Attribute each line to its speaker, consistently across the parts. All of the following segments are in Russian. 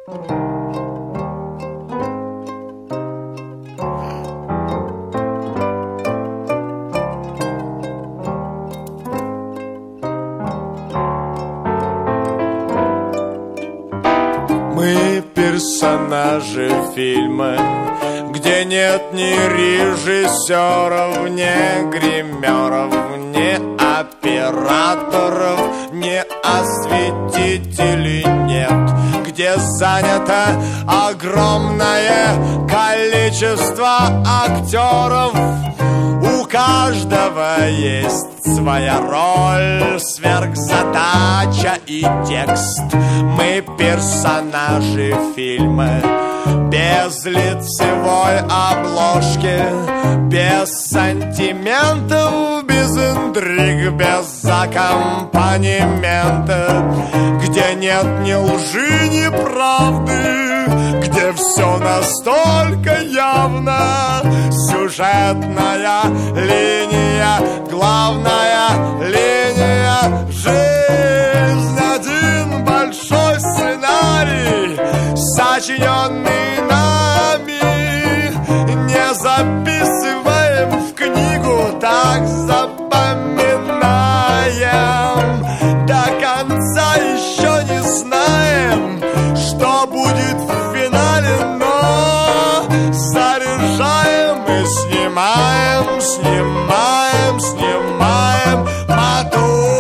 Speaker 1: Мы персонажи фильма, где нет ни режиссеров, ни гримеров, ни операторов, ни осветителей нет, где занято огромное количество актеров. У каждого есть своя роль, сверхзадача и текст. Мы персонажи фильма без лицевой обложки, без сантиментов, без интриг, без аккомпанемента, где нет ни лжи, ни правды, где все настолько явно. Сюжетная линия, главная линия, жизнь один большой сценарий, сочиненный нами. Не записываем в книгу, так запоминаем. До конца еще не знаем, что будет в финале, но заряжаем и снимаем, снимаем, снимаем мотор.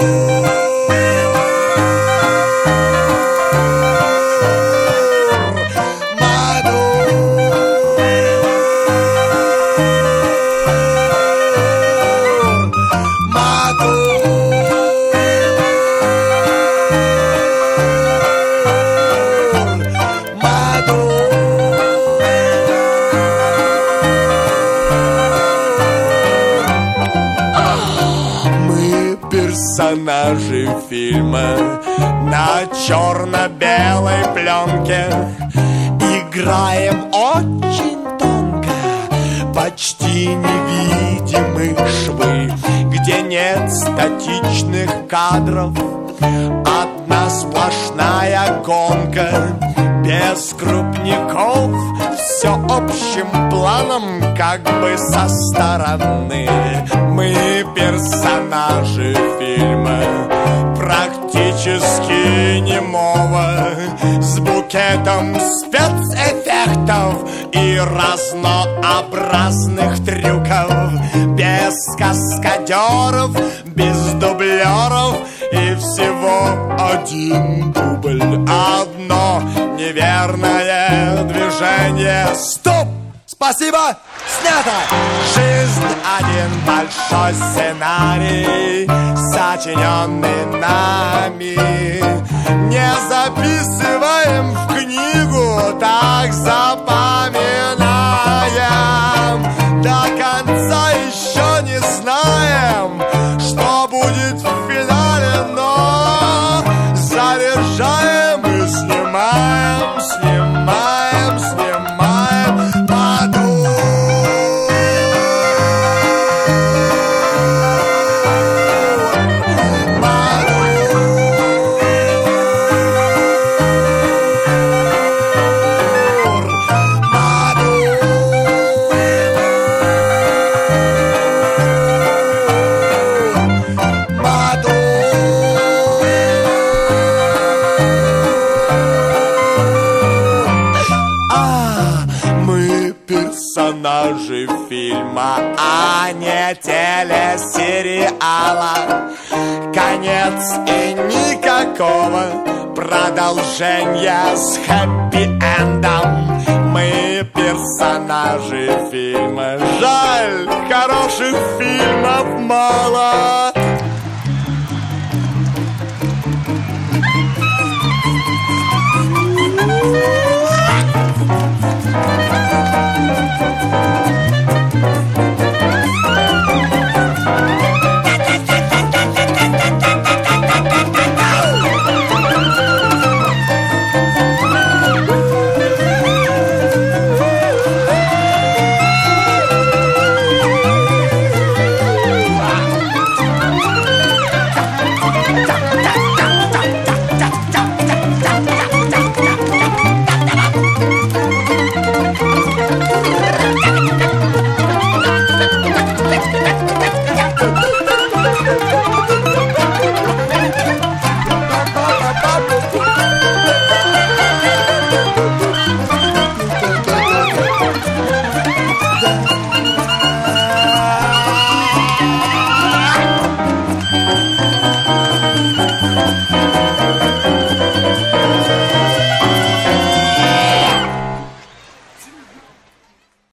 Speaker 1: Персонажи фильма на черно-белой пленке играем очень тонко, почти невидимые швы, где нет статичных кадров, одна сплошная гонка, без крупников, все общим планом, как бы со стороны. Мы персонажи фильма практически немого, с букетом спецэффектов и разнообразных трюков, без каскадеров, без дублеров и всего один дубль, одно неверное движение. Стоп! Спасибо! Снято! Жизнь один большой сценарий, сочиненный нами. Не записываем в книгу, так запоминаем. До конца еще не знаем, что будет в финале, но заряжаем и снимаем, снимаем, снимаем мотор. Персонажи фильма, а не телесериала. Конец и никакого продолжения с хэппи-эндом. Мы персонажи фильма. Жаль, хороших фильмов мало.